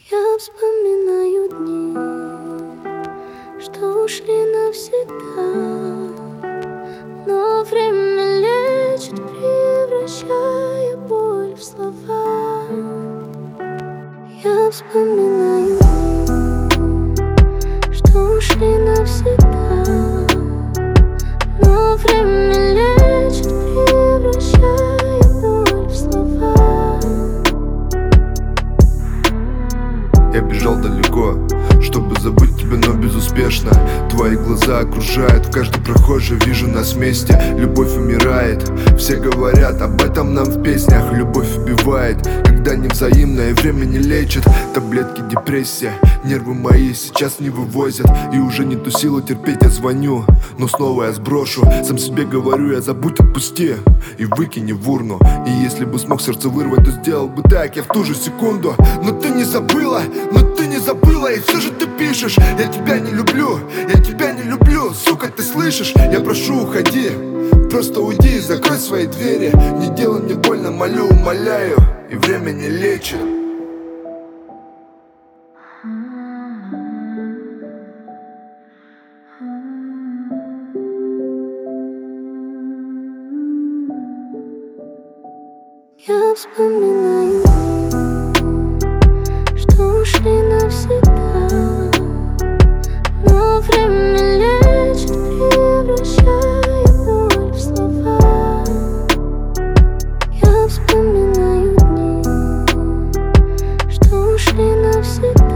Я вспоминаю дни, что ушли навсегда, но время лечит, превращая боль в слова. Я вспоминаю дни, что ушли навсегда, но время лечит, превращая боль в слова. Я бежал далеко, чтобы забыть тебя, но безуспешно. Твои глаза окружают, в каждой прохожей вижу нас вместе. Любовь умирает, все говорят об этом нам в песнях. Любовь убивает, когда невзаимное, время не лечит. Таблетки, депрессия, нервы мои сейчас не вывозят. И уже не ту силу терпеть, я звоню, но снова я сброшу. Сам себе говорю, я забудь, отпусти и выкини в урну. И если бы смог сердце вырвать, то сделал бы так, я в ту же секунду. Но ты не забыла, и все же ты пишешь: я тебя не люблю, я тебя не люблю. Сука, ты слышишь? Я прошу, уходи, просто уйди и закрой свои двери. Не делай мне больно, молю, умоляю, и время не лечит. Я вспоминаю, что ушли навсегда, но время лечит, превращая боль в слова. Я вспоминаю дни, что ушли навсегда.